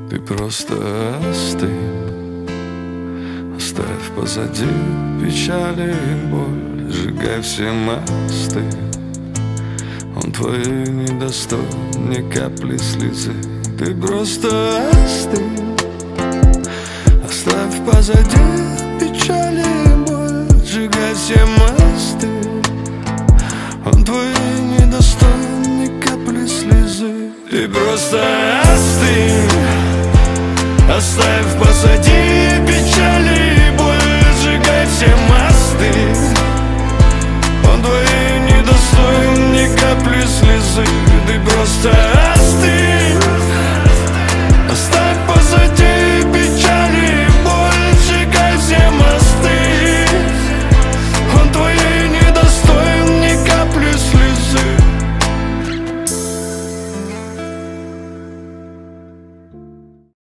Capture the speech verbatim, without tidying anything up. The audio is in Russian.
Ты просто остынь, оставь позади печали и боль, сжигай все мосты. Он твой недостоин ни капли слезы. Ты просто остынь, оставь позади печали и боль, сжигай все мосты. Он твой недостоин ни капли слезы. Ты просто остынь, оставь позади печали и боль, сжигай все мосты. Он твой недостоин ни капли слезы. Ты просто